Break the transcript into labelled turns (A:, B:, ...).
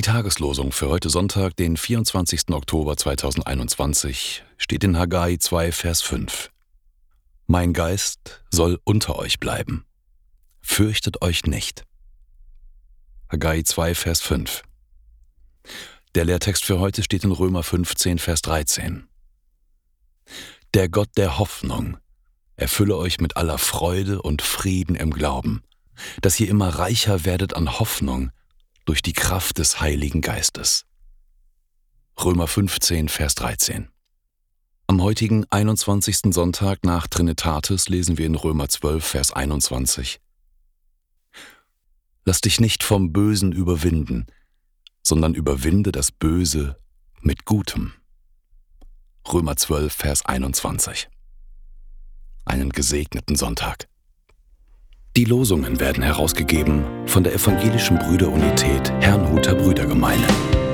A: Die Tageslosung für heute Sonntag, den 24. Oktober 2021, steht in Haggai 2, Vers 5. Mein Geist soll unter euch bleiben. Fürchtet euch nicht. Haggai 2, Vers 5. Der Lehrtext für heute steht in Römer 15, Vers 13. Der Gott der Hoffnung erfülle euch mit aller Freude und Frieden im Glauben, dass ihr immer reicher werdet an Hoffnung durch die Kraft des Heiligen Geistes. Römer 15, Vers 13. Am heutigen 21. Sonntag nach Trinitatis lesen wir in Römer 12, Vers 21. Lass dich nicht vom Bösen überwinden, sondern überwinde das Böse mit Gutem. Römer 12, Vers 21. Einen gesegneten Sonntag. Die Losungen werden herausgegeben von der Evangelischen Brüderunität Herrnhuter Brüdergemeine.